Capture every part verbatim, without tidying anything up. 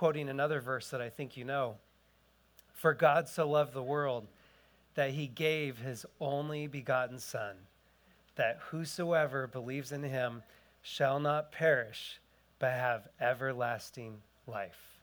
quoting another verse that I think you know. For God so loved the world that he gave his only begotten Son, that whosoever believes in him shall not perish, but have everlasting life.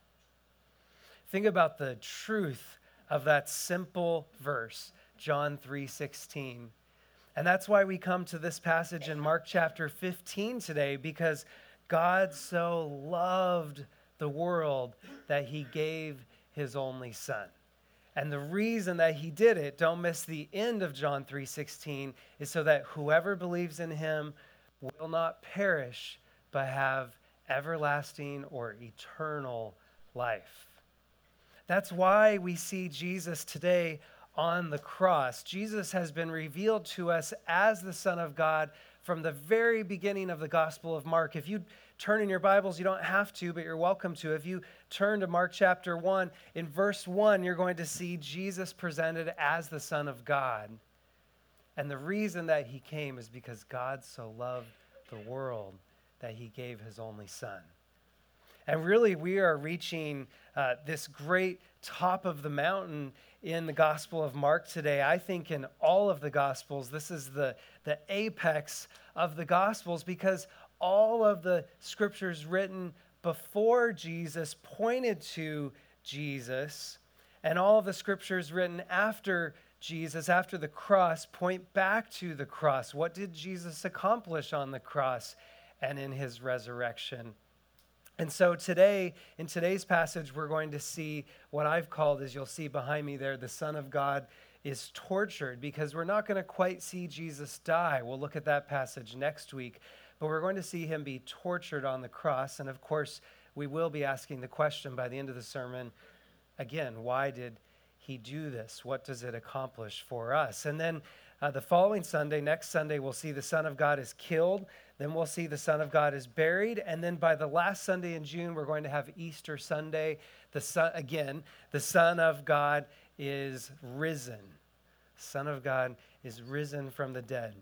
Think about the truth of that simple verse, John three sixteen. And that's why we come to this passage in Mark chapter fifteen today, because God so loved the world that he gave his only Son. And the reason that he did it, don't miss the end of John three sixteen, is so that whoever believes in him will not perish, but have everlasting or eternal life. That's why we see Jesus today on the cross. Jesus has been revealed to us as the Son of God from the very beginning of the Gospel of Mark. If you turn in your Bibles, you don't have to, but you're welcome to. If you turn to Mark chapter one, in verse one, you're going to see Jesus presented as the Son of God. And the reason that he came is because God so loved the world that he gave his only Son. And really, we are reaching uh, this great top of the mountain in the Gospel of Mark today. I think in all of the Gospels, this is the, the apex of the Gospels, because all of the scriptures written before Jesus pointed to Jesus, and all of the scriptures written after Jesus, after the cross, point back to the cross. What did Jesus accomplish on the cross and in his resurrection? And so today, in today's passage, we're going to see what I've called, as you'll see behind me there, the Son of God is tortured, because we're not going to quite see Jesus die. We'll look at that passage next week, but we're going to see him be tortured on the cross. And of course, we will be asking the question by the end of the sermon, again, why did he do this? What does it accomplish for us? And then uh, the following Sunday, next Sunday, we'll see the Son of God is killed. Then we'll see the Son of God is buried. And then by the last Sunday in June, we're going to have Easter Sunday. The Son, again, the Son of God is risen. Son of God is risen from the dead.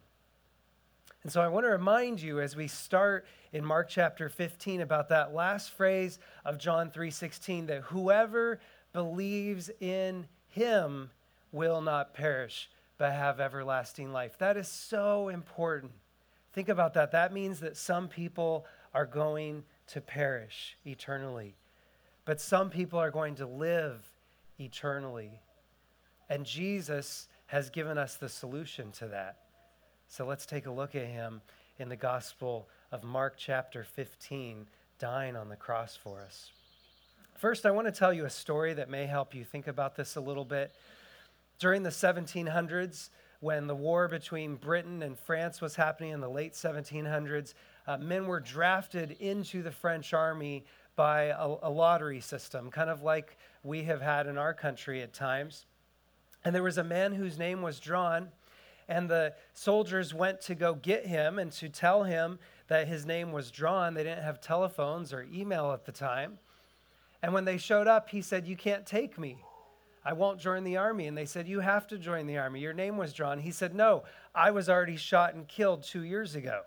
And so I want to remind you as we start in Mark chapter fifteen about that last phrase of John three sixteen, that whoever believes in him will not perish, but have everlasting life. That is so important. Think about that. That means that some people are going to perish eternally, but some people are going to live eternally. And Jesus has given us the solution to that. So let's take a look at him in the Gospel of Mark chapter fifteen, dying on the cross for us. First, I want to tell you a story that may help you think about this a little bit. During the seventeen hundreds, when the war between Britain and France was happening in the late seventeen hundreds, uh, men were drafted into the French army by a, a lottery system, kind of like we have had in our country at times. And there was a man whose name was drawn, and the soldiers went to go get him and to tell him that his name was drawn. They didn't have telephones or email at the time. And when they showed up, he said, "You can't take me. I won't join the army." And they said, "You have to join the army. Your name was drawn." He said, "No, I was already shot and killed two years ago."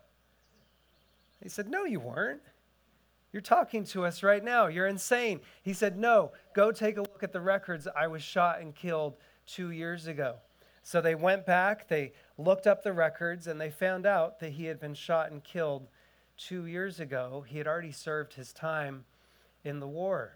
He said, "No, you weren't. You're talking to us right now. You're insane." He said, "No, go take a look at the records. I was shot and killed two years ago." So they went back, they looked up the records, and they found out that he had been shot and killed two years ago. He had already served his time in the war.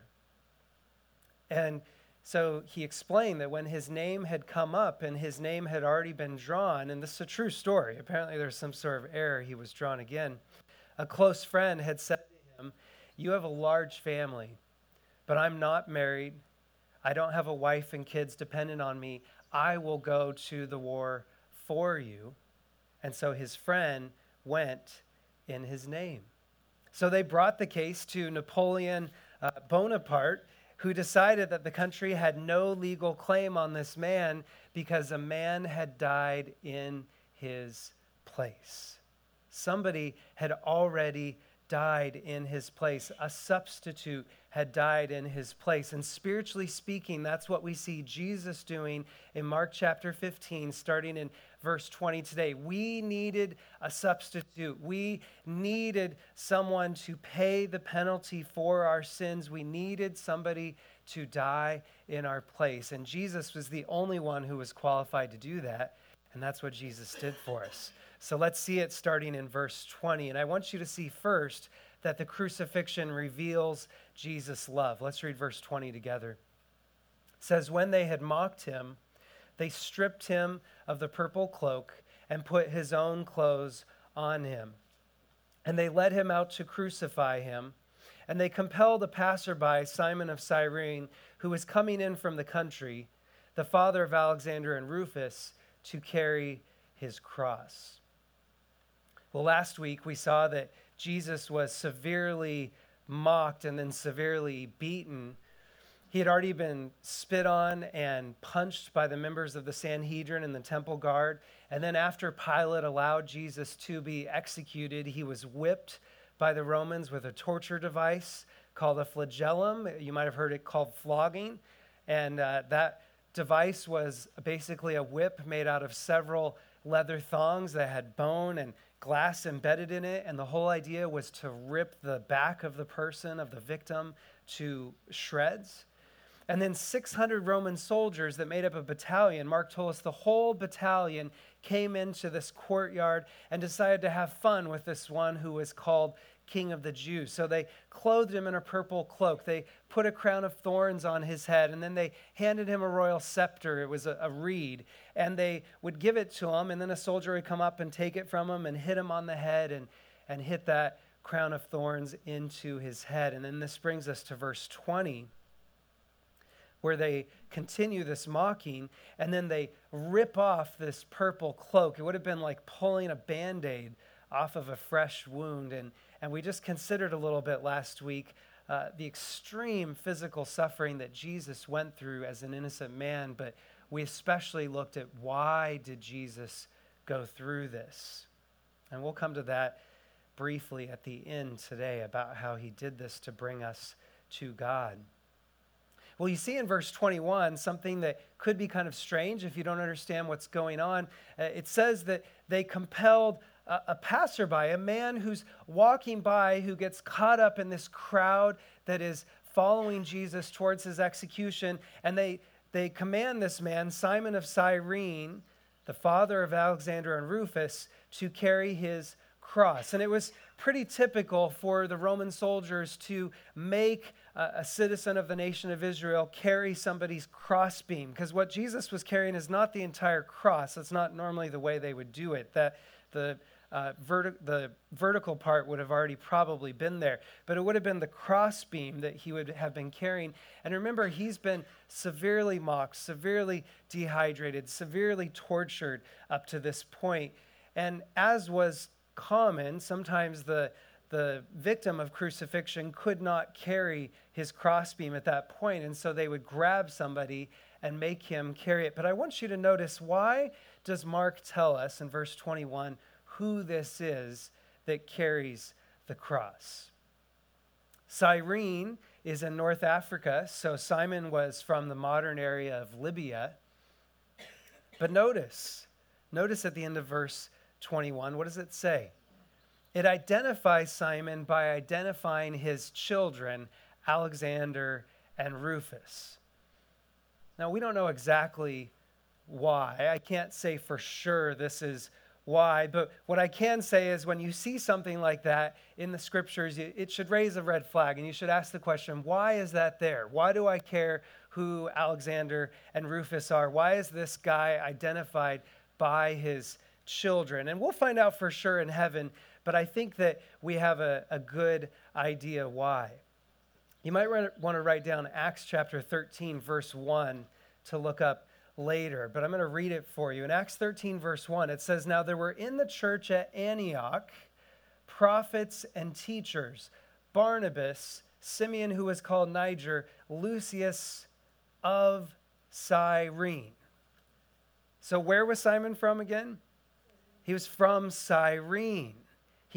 And so he explained that when his name had come up and his name had already been drawn, and this is a true story, apparently there's some sort of error, he was drawn again. A close friend had said to him, "You have a large family, but I'm not married. I don't have a wife and kids dependent on me. I will go to the war for you." And so his friend went in his name. So they brought the case to Napoleon uh, Bonaparte, who decided that the country had no legal claim on this man because a man had died in his place. Somebody had already died in his place. A substitute had died in his place. And spiritually speaking, that's what we see Jesus doing in Mark chapter fifteen, starting in verse twenty today. We needed a substitute. We needed someone to pay the penalty for our sins. We needed somebody to die in our place. And Jesus was the only one who was qualified to do that. And that's what Jesus did for us. So let's see it starting in verse twenty. And I want you to see first that the crucifixion reveals Jesus' love. Let's read verse twenty together. It says, when they had mocked him, they stripped him of the purple cloak and put his own clothes on him. And they led him out to crucify him. And they compelled a passerby, Simon of Cyrene, who was coming in from the country, the father of Alexander and Rufus, to carry his cross. Well, last week we saw that Jesus was severely mocked and then severely beaten. He had already been spit on and punched by the members of the Sanhedrin and the temple guard. And then after Pilate allowed Jesus to be executed, he was whipped by the Romans with a torture device called a flagellum. You might have heard it called flogging. And uh, that device was basically a whip made out of several leather thongs that had bone and glass embedded in it. And the whole idea was to rip the back of the person, of the victim, to shreds. And then six hundred Roman soldiers that made up a battalion, Mark told us the whole battalion came into this courtyard and decided to have fun with this one who was called King of the Jews. So they clothed him in a purple cloak. They put a crown of thorns on his head, and then they handed him a royal scepter. It was a, a reed, and they would give it to him, and then a soldier would come up and take it from him and hit him on the head and, and hit that crown of thorns into his head. And then this brings us to verse twenty, where they continue this mocking, and then they rip off this purple cloak. It would have been like pulling a Band-Aid off of a fresh wound. And, and we just considered a little bit last week uh, the extreme physical suffering that Jesus went through as an innocent man, but we especially looked at why did Jesus go through this? And we'll come to that briefly at the end today about how he did this to bring us to God. Well, you see in verse twenty-one something that could be kind of strange if you don't understand what's going on. Uh, it says that they compelled a, a passerby, a man who's walking by, who gets caught up in this crowd that is following Jesus towards his execution, and they, they command this man, Simon of Cyrene, the father of Alexander and Rufus, to carry his cross. And it was pretty typical for the Roman soldiers to make a, a citizen of the nation of Israel carry somebody's crossbeam, because what Jesus was carrying is not the entire cross. That's not normally the way they would do it. That the uh, verti- the vertical part would have already probably been there, but it would have been the crossbeam that he would have been carrying. And remember, he's been severely mocked, severely dehydrated, severely tortured up to this point. And as was common, sometimes the the victim of crucifixion could not carry his crossbeam at that point, and so they would grab somebody and make him carry it. But I want you to notice, why does Mark tell us in verse twenty-one who this is that carries the cross? Cyrene is in North Africa, so Simon was from the modern area of Libya. But notice, notice at the end of verse twenty-one, what does it say? It identifies Simon by identifying his children, Alexander and Rufus. Now, we don't know exactly why. I can't say for sure this is why, but what I can say is when you see something like that in the scriptures, it should raise a red flag, and you should ask the question, why is that there? Why do I care who Alexander and Rufus are? Why is this guy identified by his children? And we'll find out for sure in heaven, but I think that we have a, a good idea why. You might want to write down Acts chapter thirteen, verse one to look up later, but I'm going to read it for you. In Acts thirteen, verse one, it says, "Now there were in the church at Antioch prophets and teachers, Barnabas, Simeon, who was called Niger, Lucius of Cyrene." So where was Simon from again? He was from Cyrene.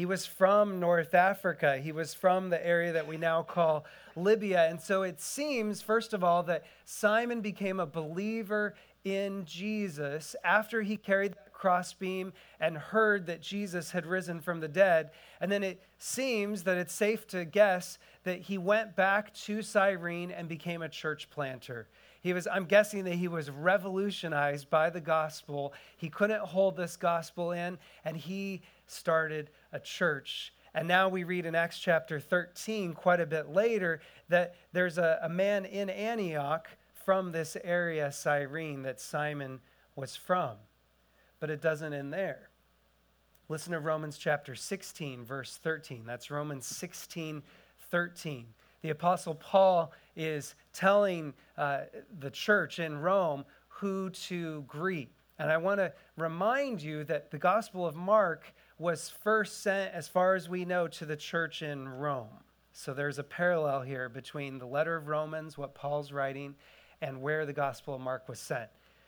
He was from North Africa. He was from the area that we now call Libya. And so it seems, first of all, that Simon became a believer in Jesus after he carried that crossbeam and heard that Jesus had risen from the dead. And then it seems that it's safe to guess that he went back to Cyrene and became a church planter. He was, I'm guessing that he was revolutionized by the gospel. He couldn't hold this gospel in, and he started a church. And now we read in Acts chapter thirteen, quite a bit later, that there's a, a man in Antioch from this area, Cyrene, that Simon was from. But it doesn't end there. Listen to Romans chapter sixteen, verse thirteen. That's Romans sixteen, thirteen. The Apostle Paul is telling uh, the church in Rome who to greet. And I want to remind you that the Gospel of Mark was first sent, as far as we know, to the church in Rome. So there's a parallel here between the letter of Romans, what Paul's writing, and where the Gospel of Mark was sent.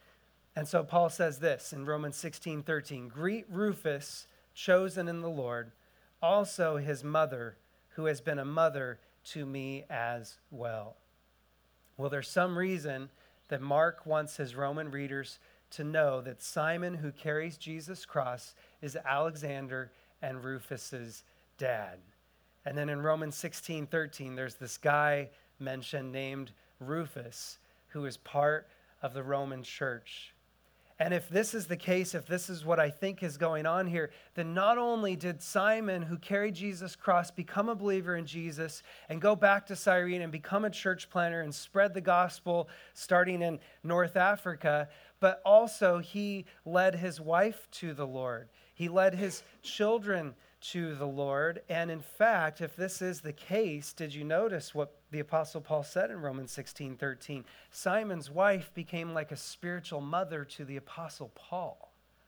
And so Paul says this in Romans sixteen, thirteen, "Greet Rufus, chosen in the Lord, also his mother, who has been a mother to me as well." Well, there's some reason that Mark wants his Roman readers to know that Simon, who carries Jesus' cross, is Alexander and Rufus's dad. And then in Romans sixteen, thirteen, there's this guy mentioned named Rufus, who is part of the Roman church. And if this is the case, if this is what I think is going on here, then not only did Simon, who carried Jesus' cross, become a believer in Jesus and go back to Cyrene and become a church planter and spread the gospel starting in North Africa, but also he led his wife to the Lord. He led his children to the Lord. And in fact, if this is the case, did you notice what the Apostle Paul said in Romans sixteen, thirteen? Simon's wife became like a spiritual mother to the Apostle Paul.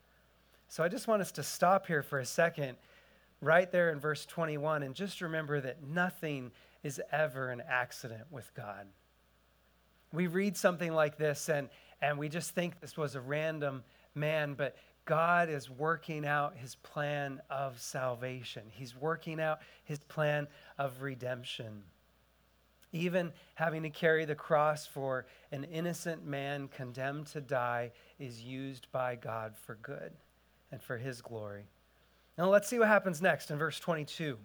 So I just want us to stop here for a second, right there in verse twenty-one, and just remember that nothing is ever an accident with God. We read something like this and, and we just think this was a random man, but God is working out his plan of salvation. He's working out his plan of redemption. Even having to carry the cross for an innocent man condemned to die is used by God for good and for his glory. Now let's see what happens next in verse twenty-two.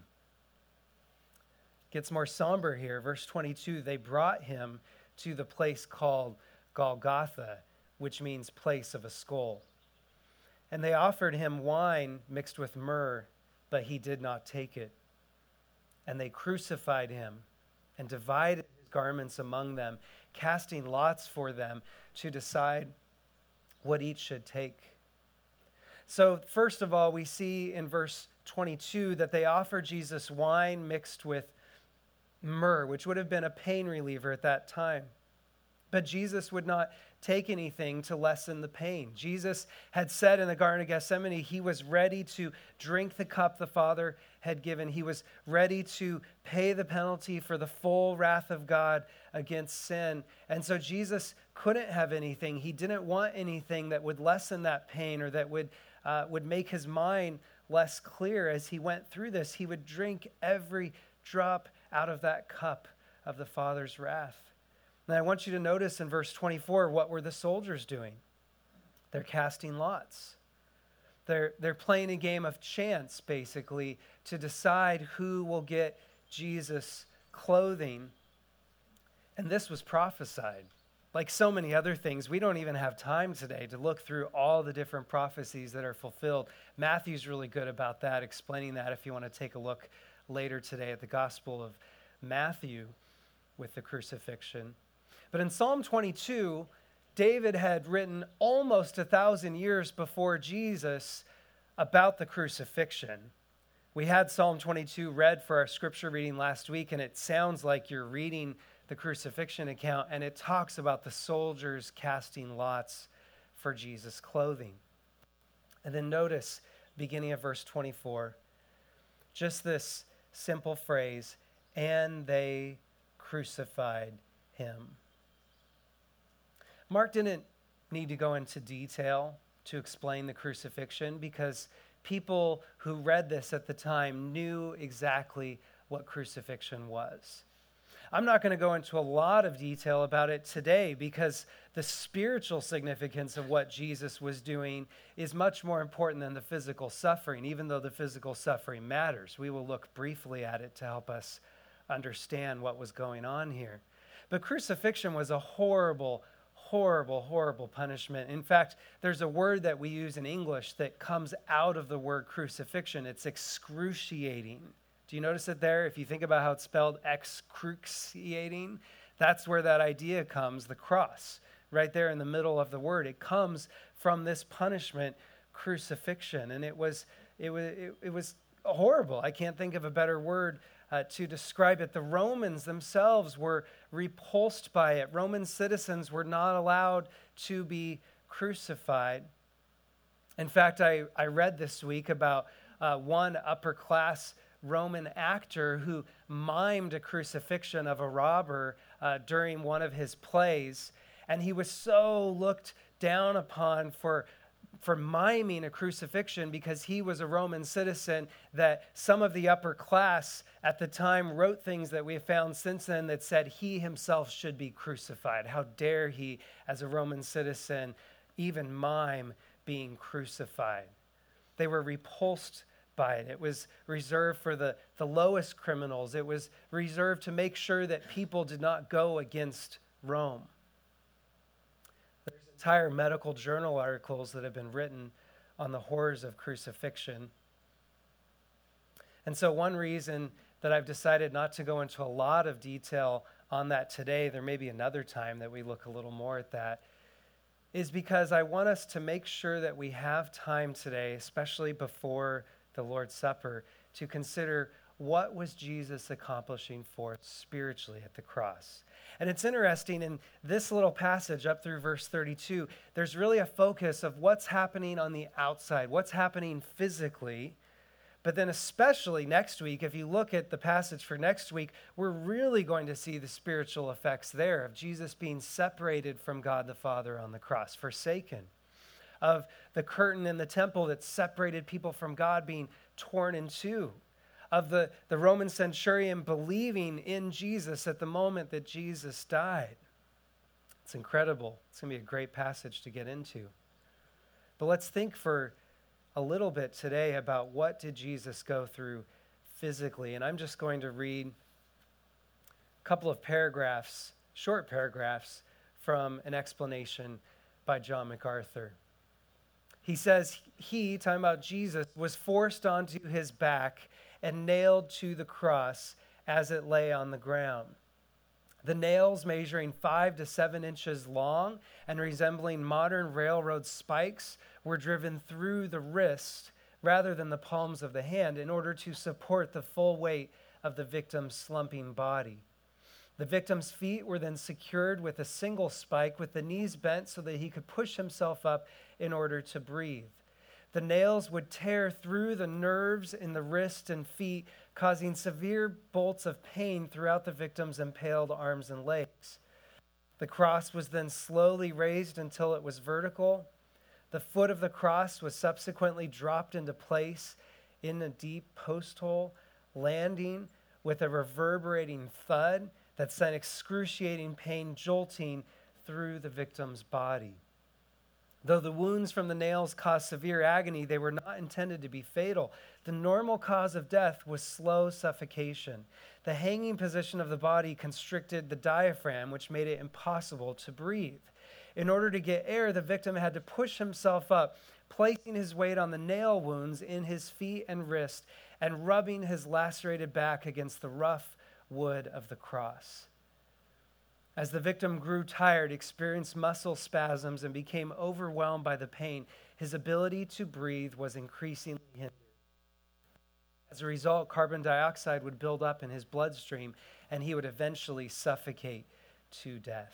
It gets more somber here. Verse twenty-two, they brought him to the place called Golgotha, which means place of a skull. And they offered him wine mixed with myrrh, but he did not take it. And they crucified him and divided his garments among them, casting lots for them to decide what each should take. So first of all, we see in verse twenty-two that they offered Jesus wine mixed with myrrh, which would have been a pain reliever at that time. But Jesus would not take anything to lessen the pain. Jesus had said in the Garden of Gethsemane, he was ready to drink the cup the Father had given. He was ready to pay the penalty for the full wrath of God against sin. And so Jesus couldn't have anything. He didn't want anything that would lessen that pain or that would, uh, would make his mind less clear as he went through this. He would drink every drop out of that cup of the Father's wrath. And I want you to notice in verse twenty-four, what were the soldiers doing? They're casting lots. They're, they're playing a game of chance, basically, to decide who will get Jesus' clothing. And this was prophesied. Like so many other things, we don't even have time today to look through all the different prophecies that are fulfilled. Matthew's really good about that, explaining that if you want to take a look later today at the Gospel of Matthew with the crucifixion. But in Psalm twenty-two, David had written almost a thousand years before Jesus about the crucifixion. We had Psalm twenty-two read for our scripture reading last week, and it sounds like you're reading the crucifixion account, and it talks about the soldiers casting lots for Jesus' clothing. And then notice, beginning of verse twenty-four, just this simple phrase, and they crucified him. Mark didn't need to go into detail to explain the crucifixion because people who read this at the time knew exactly what crucifixion was. I'm not going to go into a lot of detail about it today because the spiritual significance of what Jesus was doing is much more important than the physical suffering, even though the physical suffering matters. We will look briefly at it to help us understand what was going on here. But crucifixion was a horrible, horrible, horrible punishment. In fact, there's a word that we use in English that comes out of the word crucifixion. It's excruciating. Do you notice it there? If you think about how it's spelled, excruciating, that's where that idea comes, the cross, right there in the middle of the word. It comes from this punishment, crucifixion, and it was it was it, it was horrible. I can't think of a better word uh, to describe it. The Romans themselves were repulsed by it. Roman citizens were not allowed to be crucified. In fact, I, I read this week about uh, one upper class Roman actor who mimed a crucifixion of a robber uh, during one of his plays. And he was so looked down upon for, for miming a crucifixion because he was a Roman citizen that some of the upper class at the time wrote things that we have found since then that said he himself should be crucified. How dare he, as a Roman citizen, even mime being crucified? They were repulsed by it. It was reserved for the, the lowest criminals. It was reserved to make sure that people did not go against Rome. There's entire medical journal articles that have been written on the horrors of crucifixion. And so one reason that I've decided not to go into a lot of detail on that today, there may be another time that we look a little more at that, is because I want us to make sure that we have time today, especially before the Lord's Supper, to consider what was Jesus accomplishing for us spiritually at the cross. And it's interesting in this little passage up through verse thirty-two, there's really a focus of what's happening on the outside, what's happening physically. But then especially next week, if you look at the passage for next week, we're really going to see the spiritual effects there of Jesus being separated from God the Father on the cross, forsaken, of the curtain in the temple that separated people from God being torn in two, of the, the Roman centurion believing in Jesus at the moment that Jesus died. It's incredible. It's going to be a great passage to get into. But let's think for a little bit today about what did Jesus go through physically. And I'm just going to read a couple of paragraphs, short paragraphs, from an explanation by John MacArthur. He says, he, talking about Jesus, was forced onto his back and nailed to the cross as it lay on the ground. The nails, measuring five to seven inches long and resembling modern railroad spikes, were driven through the wrist rather than the palms of the hand in order to support the full weight of the victim's slumping body. The victim's feet were then secured with a single spike with the knees bent so that he could push himself up in order to breathe. The nails would tear through the nerves in the wrist and feet, causing severe bolts of pain throughout the victim's impaled arms and legs. The cross was then slowly raised until it was vertical. The foot of the cross was subsequently dropped into place in a deep post hole, landing with a reverberating thud that sent excruciating pain jolting through the victim's body. Though the wounds from the nails caused severe agony, they were not intended to be fatal. The normal cause of death was slow suffocation. The hanging position of the body constricted the diaphragm, which made it impossible to breathe. In order to get air, the victim had to push himself up, placing his weight on the nail wounds in his feet and wrist and rubbing his lacerated back against the rough wood of the cross. As the victim grew tired, experienced muscle spasms, and became overwhelmed by the pain, his ability to breathe was increasingly hindered. As a result, carbon dioxide would build up in his bloodstream, and he would eventually suffocate to death.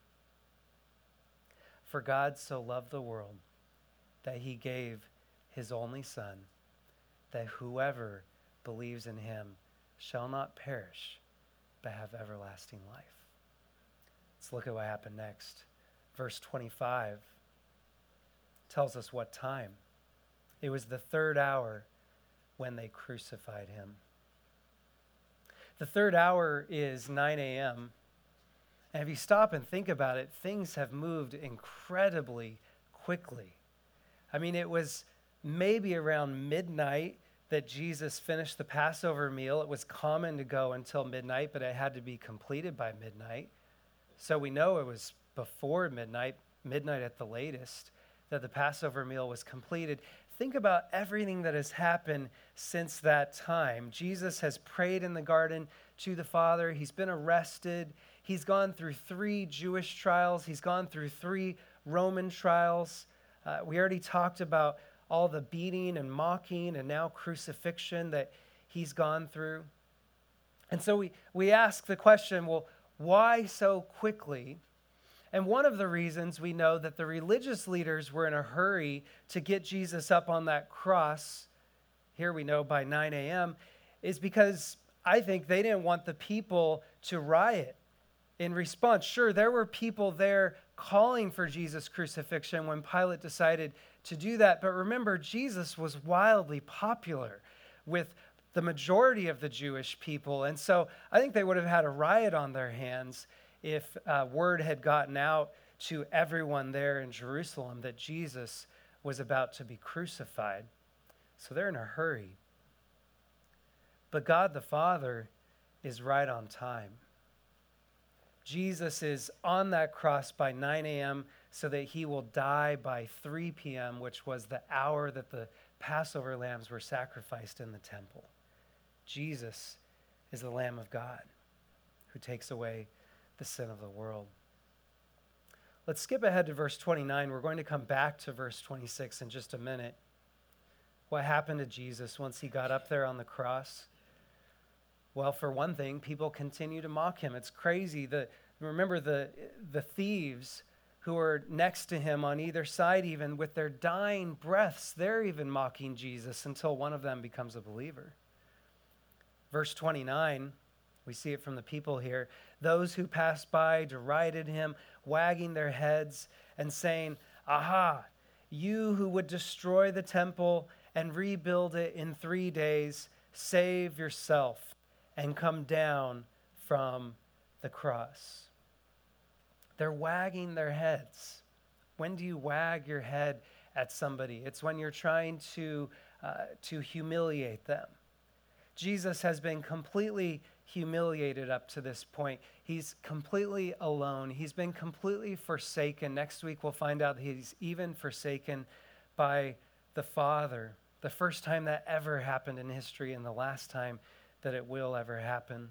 For God so loved the world that he gave his only Son, that whoever believes in him shall not perish, but have everlasting life. Let's look at what happened next. Verse twenty-five tells us what time. It was the third hour when they crucified him. The third hour is nine a.m. And if you stop and think about it, things have moved incredibly quickly. I mean, it was maybe around midnight that Jesus finished the Passover meal. It was common to go until midnight, but it had to be completed by midnight. So we know it was before midnight, midnight at the latest, that the Passover meal was completed. Think about everything that has happened since that time. Jesus has prayed in the garden to the Father. He's been arrested. He's gone through three Jewish trials. He's gone through three Roman trials. Uh, we already talked about all the beating and mocking and now crucifixion that he's gone through. And so we, we ask the question, well, why so quickly? And one of the reasons we know that the religious leaders were in a hurry to get Jesus up on that cross, here we know by nine a.m., is because I think they didn't want the people to riot in response. Sure, there were people there calling for Jesus' crucifixion when Pilate decided to do that. But remember, Jesus was wildly popular with the majority of the Jewish people. And so I think they would have had a riot on their hands if uh, word had gotten out to everyone there in Jerusalem that Jesus was about to be crucified. So they're in a hurry. But God the Father is right on time. Jesus is on that cross by nine a.m. so that he will die by three p.m., which was the hour that the Passover lambs were sacrificed in the temple. Jesus is the Lamb of God who takes away the sin of the world. Let's skip ahead to verse twenty-nine. We're going to come back to verse twenty-six in just a minute. What happened to Jesus once he got up there on the cross? Well, for one thing, people continue to mock him. It's crazy. The, remember the, the thieves who are next to him on either side, even with their dying breaths, they're even mocking Jesus until one of them becomes a believer. Verse twenty-nine, we see it from the people here. Those who passed by derided him, wagging their heads and saying, "Aha, you who would destroy the temple and rebuild it in three days, save yourself and come down from the cross." They're wagging their heads. When do you wag your head at somebody? It's when you're trying to, uh, to humiliate them. Jesus has been completely humiliated up to this point. He's completely alone. He's been completely forsaken. Next week we'll find out that he's even forsaken by the Father. The first time that ever happened in history and the last time that it will ever happen.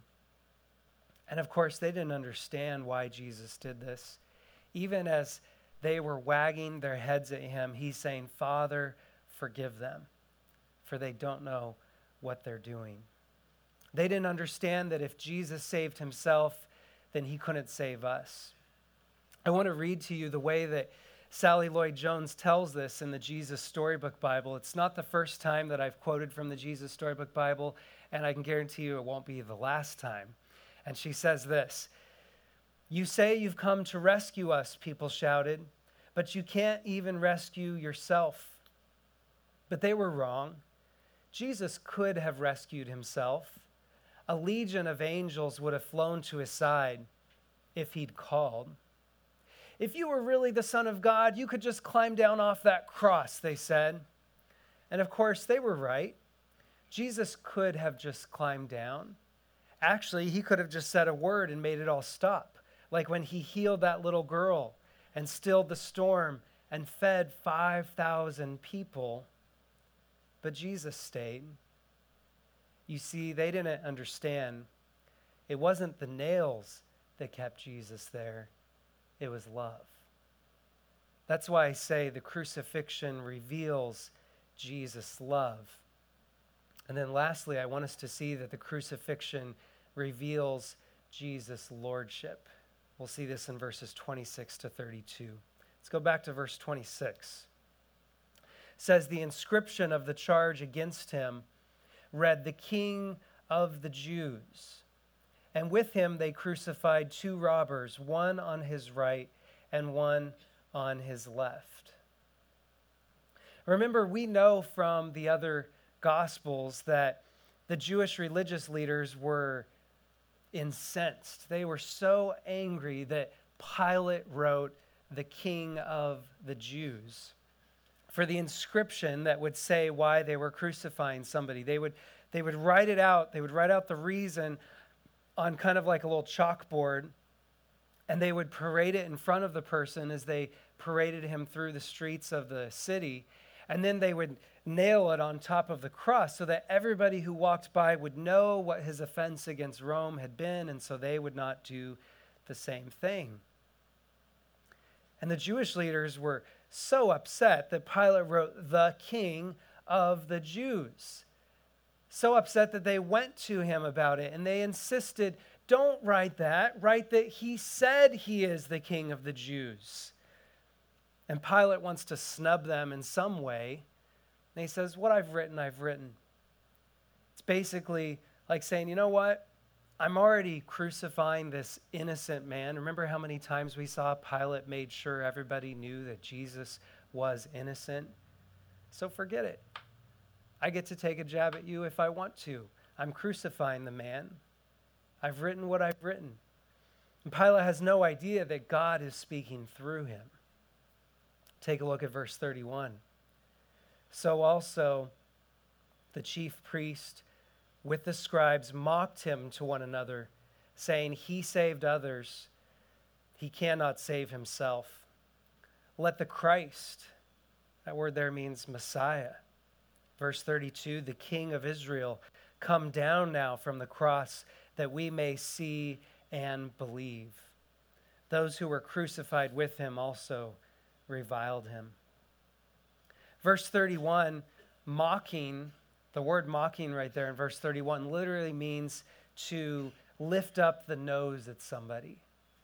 And of course, they didn't understand why Jesus did this. Even as they were wagging their heads at him, he's saying, "Father, forgive them, for they don't know what they're doing." They didn't understand that if Jesus saved himself, then he couldn't save us. I want to read to you the way that Sally Lloyd-Jones tells this in the Jesus Storybook Bible. It's not the first time that I've quoted from the Jesus Storybook Bible, and I can guarantee you it won't be the last time. And she says this: "You say you've come to rescue us," people shouted, "but you can't even rescue yourself." But they were wrong. Jesus could have rescued himself. A legion of angels would have flown to his side if he'd called. "If you were really the Son of God, you could just climb down off that cross," they said. And of course, they were right. Jesus could have just climbed down. Actually, he could have just said a word and made it all stop, like when he healed that little girl and stilled the storm and fed five thousand people. But Jesus stayed. You see, they didn't understand. It wasn't the nails that kept Jesus there. It was love. That's why I say the crucifixion reveals Jesus' love. And then lastly, I want us to see that the crucifixion reveals Jesus' lordship. We'll see this in verses twenty-six to thirty-two. Let's go back to verse twenty-six. It says, "The inscription of the charge against him read, 'The King of the Jews.' And with him they crucified two robbers, one on his right and one on his left." Remember, we know from the other Gospels that the Jewish religious leaders were incensed. They were so angry that Pilate wrote the King of the Jews for the inscription that would say why they were crucifying somebody. They would they would write it out. They would write out the reason on kind of like a little chalkboard, and they would parade it in front of the person as they paraded him through the streets of the city. And then they would nail it on top of the cross so that everybody who walked by would know what his offense against Rome had been, and so they would not do the same thing. And the Jewish leaders were so upset that Pilate wrote the King of the Jews. So upset that they went to him about it, and they insisted, don't write that. Write that he said he is the King of the Jews. And Pilate wants to snub them in some way. And he says, what I've written, I've written. It's basically like saying, you know what? I'm already crucifying this innocent man. Remember how many times we saw Pilate made sure everybody knew that Jesus was innocent? So forget it. I get to take a jab at you if I want to. I'm crucifying the man. I've written what I've written. And Pilate has no idea that God is speaking through him. Take a look at verse thirty-one. So also the chief priest with the scribes mocked him to one another, saying, he saved others, he cannot save himself. Let the Christ, that word there means Messiah. Verse thirty-two, the King of Israel, come down now from the cross that we may see and believe. Those who were crucified with him also reviled him. Verse thirty-one, mocking, the word mocking right there in verse thirty-one literally means to lift up the nose at somebody.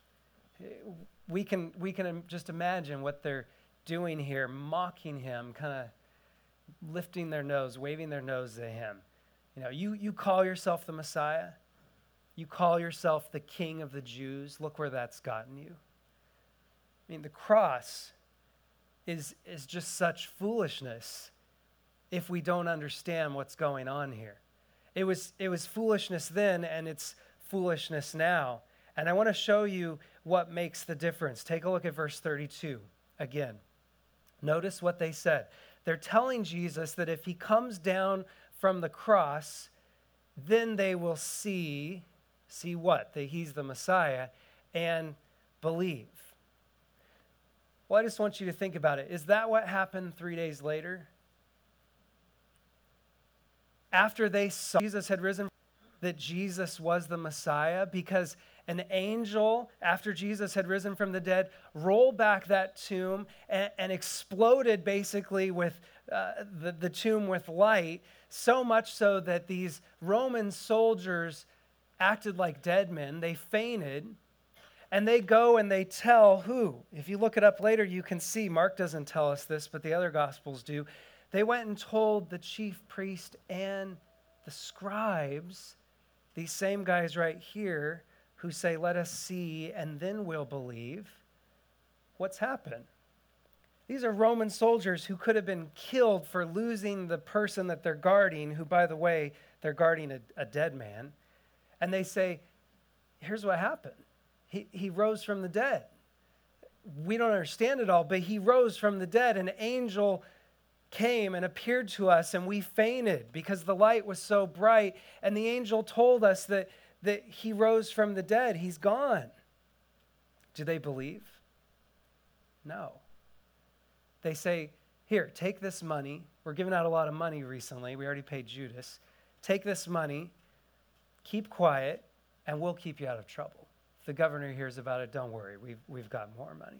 We can, we can just imagine what they're doing here, mocking him, kind of lifting their nose, waving their nose at him. You know, you, you call yourself the Messiah. You call yourself the King of the Jews. Look where that's gotten you. I mean, the cross is, is just such foolishness if we don't understand what's going on here. It was, it was foolishness then, and it's foolishness now. And I want to show you what makes the difference. Take a look at verse thirty-two again. Notice what they said. They're telling Jesus that if he comes down from the cross, then they will see, see what? That he's the Messiah, and believe. Well, I just want you to think about it. Is that what happened three days later? After they saw Jesus had risen, that Jesus was the Messiah, because an angel, after Jesus had risen from the dead, rolled back that tomb and, and exploded basically with uh, the, the tomb with light, so much so that these Roman soldiers acted like dead men. They fainted, and they go and they tell who? If you look it up later, you can see, Mark doesn't tell us this, but the other Gospels do. They went and told the chief priest and the scribes, these same guys right here, who say, let us see and then we'll believe. What's happened? These are Roman soldiers who could have been killed for losing the person that they're guarding, who, by the way, they're guarding a, a dead man. And they say, here's what happened. He, he rose from the dead. We don't understand it all, but he rose from the dead. An angel came and appeared to us, and we fainted because the light was so bright. And the angel told us that that he rose from the dead. He's gone. Do they believe? No. They say, here, take this money. We're giving out a lot of money recently. We already paid Judas. Take this money, keep quiet, and we'll keep you out of trouble. If the governor hears about it, don't worry. We've, we've got more money.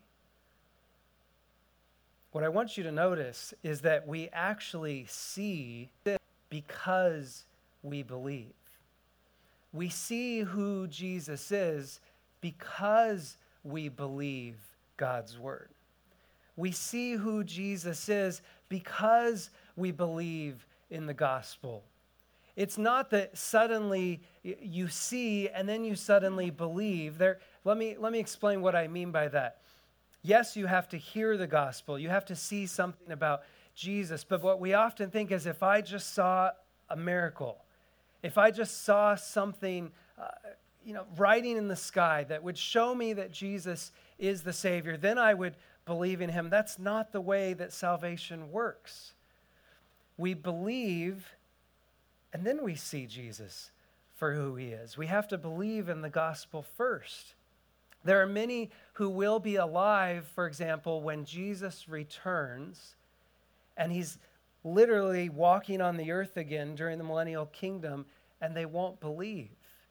What I want you to notice is that we actually see this because we believe. We see who Jesus is because we believe God's word. We see who Jesus is because we believe in the gospel. It's not that suddenly you see and then you suddenly believe. There, let me, let me explain what I mean by that. Yes, you have to hear the gospel. You have to see something about Jesus. But what we often think is if I just saw a miracle, if I just saw something, uh, you know, writing in the sky that would show me that Jesus is the Savior, then I would believe in him. That's not the way that salvation works. We believe, and then we see Jesus for who he is. We have to believe in the gospel first. There are many who will be alive, for example, when Jesus returns, and he's literally walking on the earth again during the millennial kingdom, and they won't believe.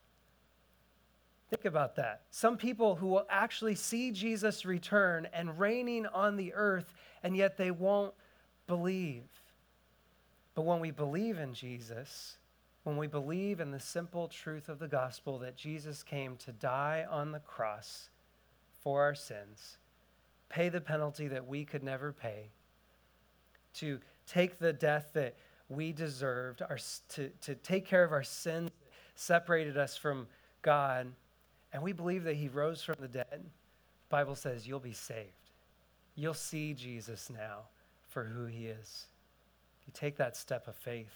Think about that. Some people who will actually see Jesus return and reigning on the earth, and yet they won't believe. But when we believe in Jesus, when we believe in the simple truth of the gospel that Jesus came to die on the cross for our sins, pay the penalty that we could never pay, to take the death that we deserved, our, to, to take care of our sins that separated us from God, and we believe that he rose from the dead, the Bible says you'll be saved. You'll see Jesus now for who he is. You take that step of faith.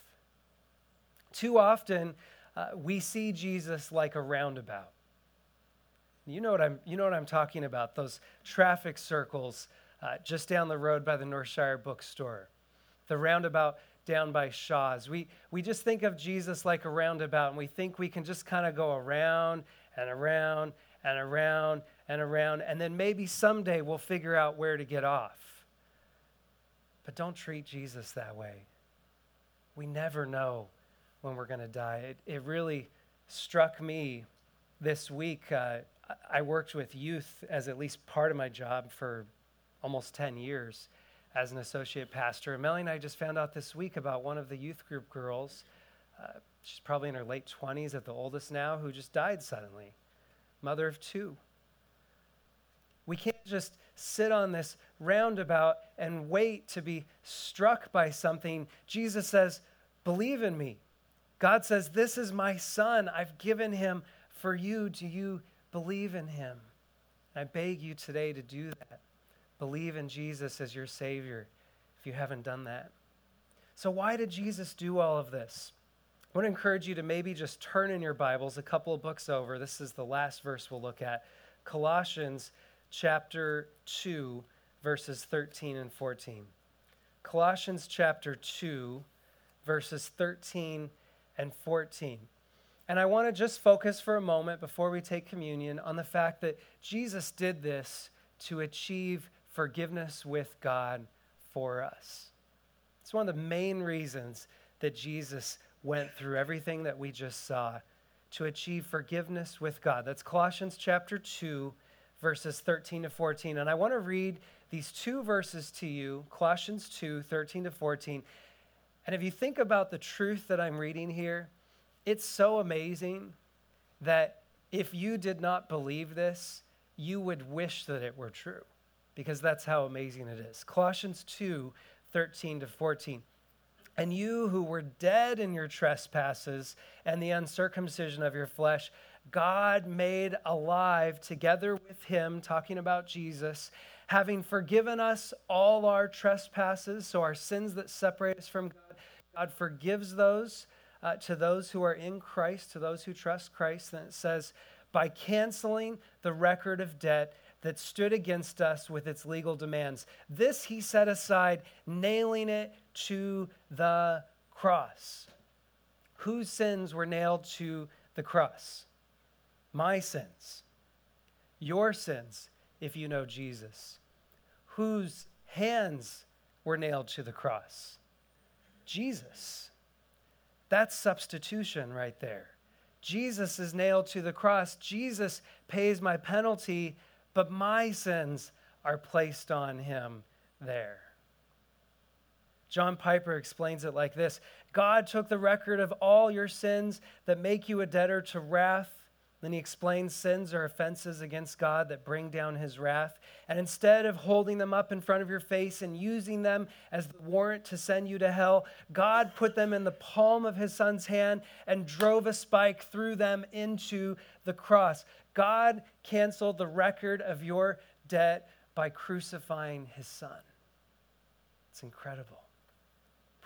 Too often, uh, we see Jesus like a roundabout. You know what I'm, you know what I'm talking about, those traffic circles uh, just down the road by the Northshire bookstore, the roundabout down by Shaw's. We, we just think of Jesus like a roundabout, and we think we can just kind of go around and around and around and around, and then maybe someday we'll figure out where to get off. But don't treat Jesus that way. We never know when we're going to die. It, it really struck me this week. Uh, I worked with youth as at least part of my job for almost ten years as an associate pastor. And Melanie and I just found out this week about one of the youth group girls. Uh, she's probably in her late twenties at the oldest now, who just died suddenly. Mother of two. We can't just sit on this roundabout and wait to be struck by something. Jesus says, believe in me. God says, this is my son. I've given him for you. Do you believe in him? I beg you today to do that. Believe in Jesus as your Savior if you haven't done that. So why did Jesus do all of this? I want to encourage you to maybe just turn in your Bibles a couple of books over. This is the last verse we'll look at. Colossians chapter two, verses thirteen and fourteen. Colossians chapter two, verses thirteen and fourteen. And I want to just focus for a moment before we take communion on the fact that Jesus did this to achieve forgiveness with God for us. It's one of the main reasons that Jesus went through everything that we just saw, to achieve forgiveness with God. That's Colossians chapter two, verses thirteen to fourteen. And I want to read these two verses to you, Colossians two, thirteen to fourteen. And if you think about the truth that I'm reading here, it's so amazing that if you did not believe this, you would wish that it were true, because that's how amazing it is. Colossians two, thirteen to fourteen. And you who were dead in your trespasses and the uncircumcision of your flesh, God made alive together with him, talking about Jesus, having forgiven us all our trespasses, so our sins that separate us from God, God forgives those uh, to those who are in Christ, to those who trust Christ. And it says, by canceling the record of debt that stood against us with its legal demands. This he set aside, nailing it to the cross. Whose sins were nailed to the cross? My sins. Your sins, if you know Jesus. Whose hands were nailed to the cross? Jesus. That's substitution right there. Jesus is nailed to the cross. Jesus pays my penalty, but my sins are placed on him there. John Piper explains it like this. God took the record of all your sins that make you a debtor to wrath. Then he explains sins are offenses against God that bring down his wrath. And instead of holding them up in front of your face and using them as the warrant to send you to hell, God put them in the palm of his son's hand and drove a spike through them into the cross. God canceled the record of your debt by crucifying his son. It's incredible.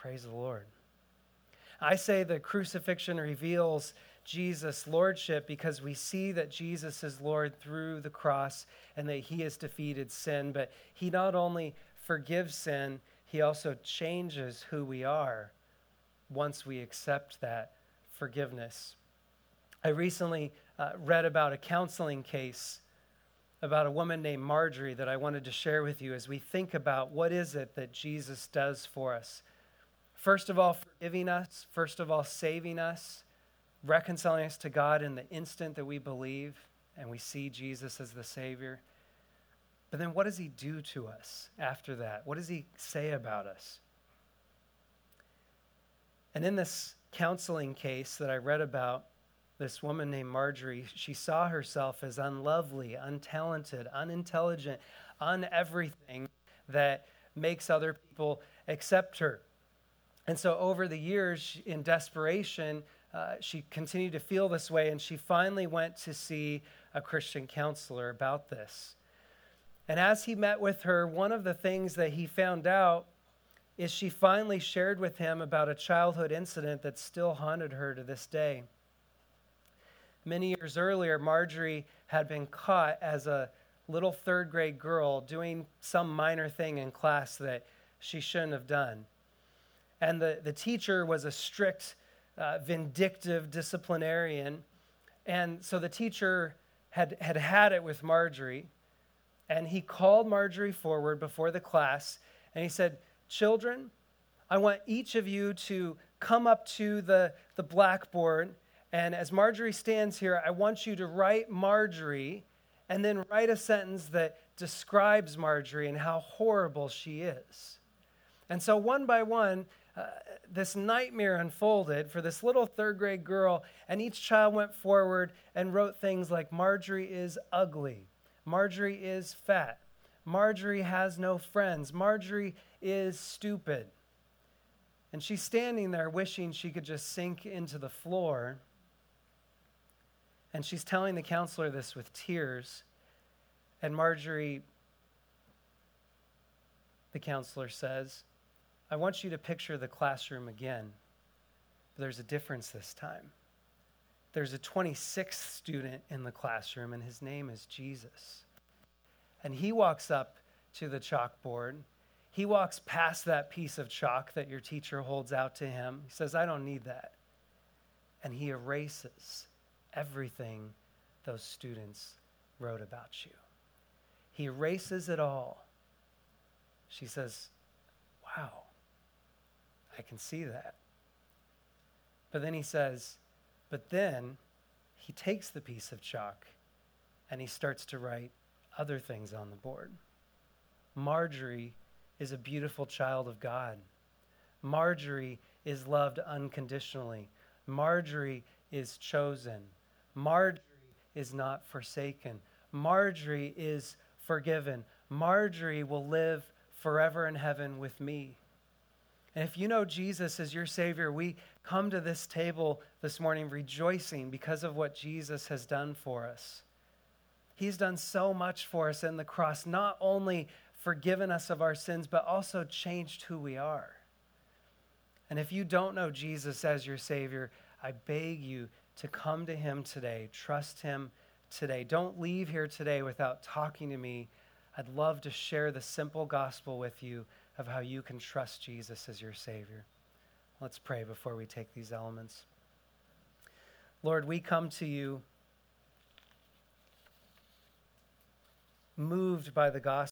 Praise the Lord. I say the crucifixion reveals Jesus' lordship because we see that Jesus is Lord through the cross and that he has defeated sin. But he not only forgives sin, he also changes who we are once we accept that forgiveness. I recently uh, read about a counseling case about a woman named Marjorie that I wanted to share with you as we think about what is it that Jesus does for us. First of all, forgiving us. First of all, saving us, reconciling us to God in the instant that we believe and we see Jesus as the Savior. But then what does he do to us after that? What does he say about us? And in this counseling case that I read about, this woman named Marjorie, she saw herself as unlovely, untalented, unintelligent, un-everything that makes other people accept her. And so over the years, in desperation, uh, she continued to feel this way, and she finally went to see a Christian counselor about this. And as he met with her, one of the things that he found out is she finally shared with him about a childhood incident that still haunted her to this day. Many years earlier, Marjorie had been caught as a little third grade girl doing some minor thing in class that she shouldn't have done. And the, the teacher was a strict, uh, vindictive disciplinarian. And so the teacher had, had had it with Marjorie. And he called Marjorie forward before the class. And he said, "Children, I want each of you to come up to the, the blackboard. And as Marjorie stands here, I want you to write Marjorie and then write a sentence that describes Marjorie and how horrible she is." And so one by one, uh, this nightmare unfolded for this little third grade girl, and each child went forward and wrote things like, "Marjorie is ugly. Marjorie is fat. Marjorie has no friends. Marjorie is stupid." And she's standing there wishing she could just sink into the floor. And she's telling the counselor this with tears. And Marjorie, the counselor says, "I want you to picture the classroom again. But there's a difference this time. There's a twenty-sixth student in the classroom, and his name is Jesus. And he walks up to the chalkboard. He walks past that piece of chalk that your teacher holds out to him. He says, 'I don't need that.' And he erases everything those students wrote about you. He erases it all." She says, "Wow, I can see that." But then he says, but then he takes the piece of chalk and he starts to write other things on the board. Marjorie is a beautiful child of God. Marjorie is loved unconditionally. Marjorie is chosen. Marjorie is not forsaken. Marjorie is forgiven. Marjorie will live forever in heaven with me. And if you know Jesus as your Savior, we come to this table this morning rejoicing because of what Jesus has done for us. He's done so much for us in the cross, not only forgiven us of our sins, but also changed who we are. And if you don't know Jesus as your Savior, I beg you to come to him today. Trust him today. Don't leave here today without talking to me. I'd love to share the simple gospel with you of how you can trust Jesus as your Savior. Let's pray before we take these elements. Lord, we come to you moved by the gospel.